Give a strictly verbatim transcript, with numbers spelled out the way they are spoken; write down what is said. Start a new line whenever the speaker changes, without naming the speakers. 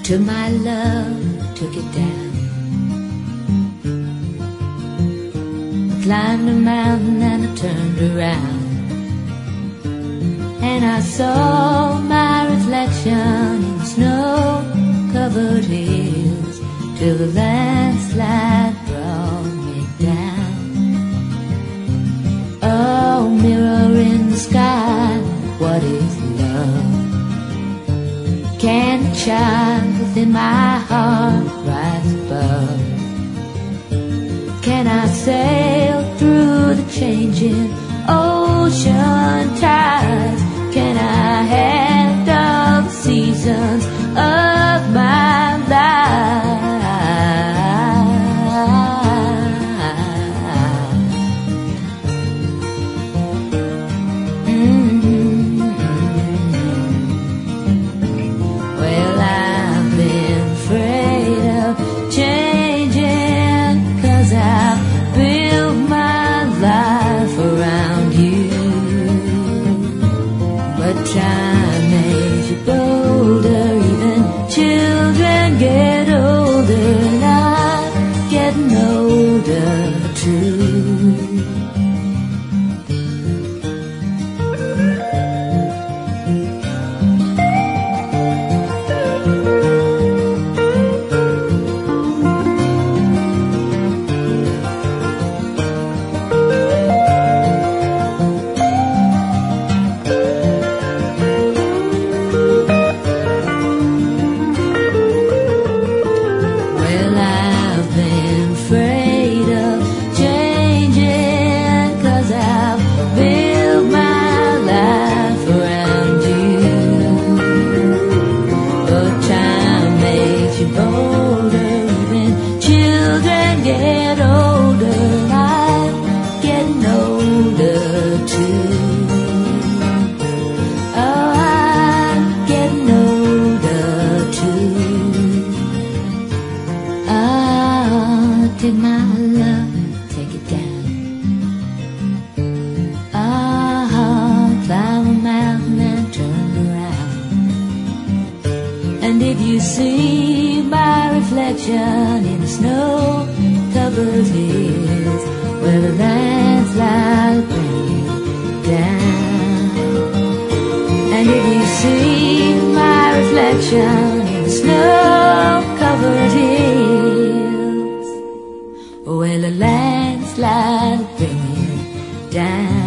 took my love, took it down. I climbed a mountain and I turned around, and I saw my reflection in snow-covered hills, till the landslide brought me down. Oh, mirror in the sky, what is love? Can the child within my heart rise above? Can I sail through the changing ocean tides? Can I handle the seasons of my life? Mm-hmm. Well, I've been afraid of changing, 'cause I've built my life around you. But time makes you bolder, even children get older, and I'm getting older too. Get older, and I'm getting older too. Oh, I'm getting older too. Oh, take my love, take it down. Oh, climb a mountain and turn around, and if you see my reflection in the snow covered hills, where the landslide bring you down, and if you see my reflection in the snow-covered hills, where the landslide bring you down.